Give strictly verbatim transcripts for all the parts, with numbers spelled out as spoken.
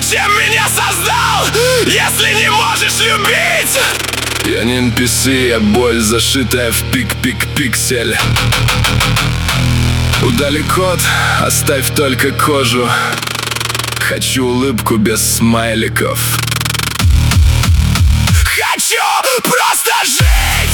Зачем меня создал, если не можешь любить? Я не эн пи си, я боль, зашитая в пик-пик-пиксель. Удали код, оставь только кожу. Хочу улыбку без смайликов. Хочу просто жить!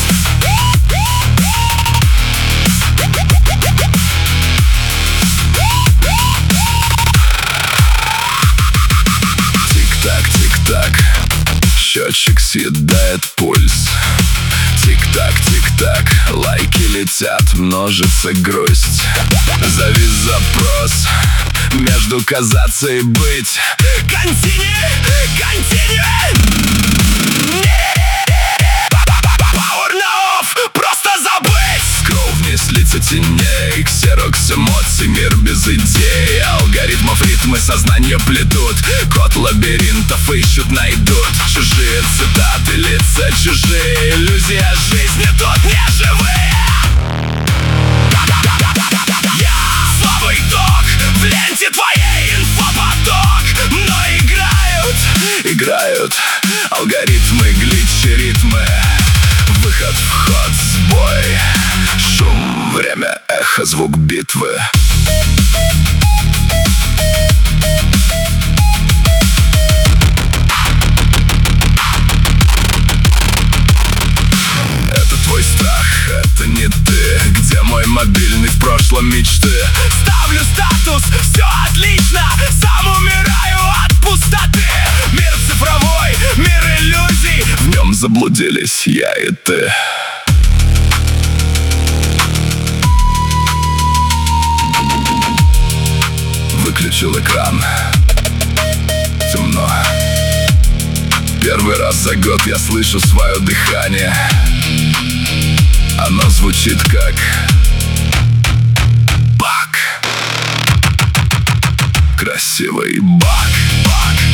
Тик-так, тик-так, счетчик съедает пульс. Тик-так, тик-так, лайки летят, множится грусть. Завис запрос между казаться и быть. Континью, континью. Power на off, просто забыть. Скролл вниз, лица теней, ксерокс эмоций, мир без идей. Алгоритмов ритмы сознания плетут, код лабиринтов ищут, найдут. Чужие цитаты, лица чужие, иллюзия жизни тут не живые. Я слабый ток в ленте твоей инфопоток. Но играют, играют алгоритмы, гличи, ритмы. Выход, вход, сбой, шум, время, эхо, звук битвы. Это твой страх, это не ты. Где мой мобильный, в прошлом мечты? Ставлю статус, все отлично. Сам умираю от пустоты. Мир цифровой, мир иллюзий. В нем заблудились я и ты. Выключил экран. Темно. Первый раз за год я слышу свое дыхание. Оно звучит как бак. Красивый бак, бак.